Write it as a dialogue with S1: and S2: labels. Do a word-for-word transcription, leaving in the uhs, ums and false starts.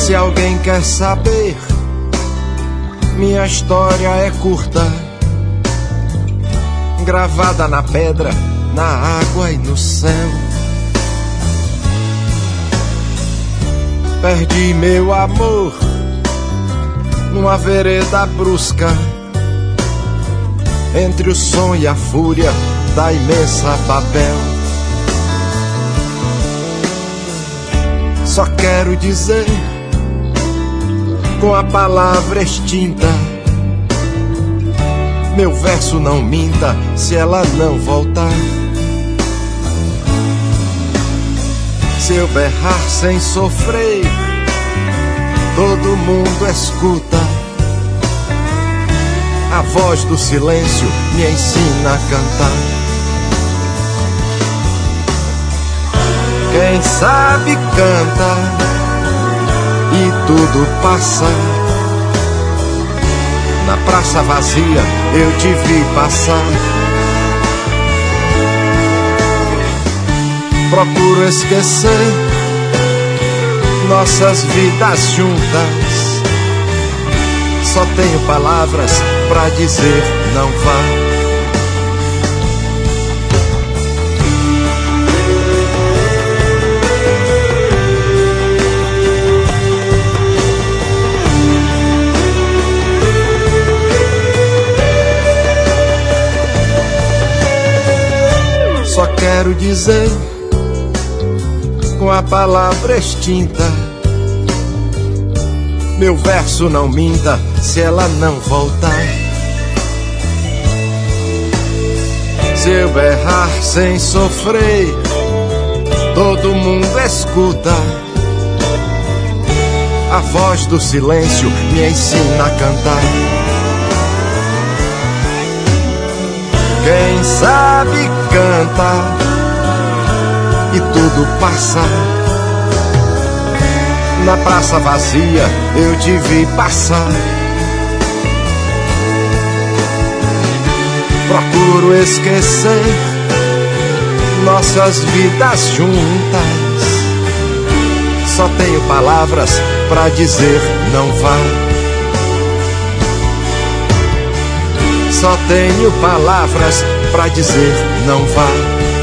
S1: Se alguém quer saber, minha história é curta, gravada na pedra, na água e no céu. Perdi meu amor numa vereda brusca, entre o som e a fúria da imensa Babel. Só quero dizer, com a palavra extinta, meu verso não minta se ela não voltar. Se eu berrar sem sofrer, todo mundo escuta. A voz do silêncio me ensina a cantar. Quem sabe canta e tudo passa. Na praça vazia eu te vi passar. Procuro esquecer nossas vidas juntas. Só tenho palavras pra dizer não vá. Só quero dizer, com a palavra extinta, meu verso não minta se ela não voltar. Se eu berrar sem sofrer, todo mundo escuta. A voz do silêncio me ensina a cantar. Quem sabe canta e tudo passa. Na praça vazia eu te vi passar. Procuro esquecer nossas vidas juntas. Só tenho palavras pra dizer não vá. Só tenho palavras pra dizer não vá.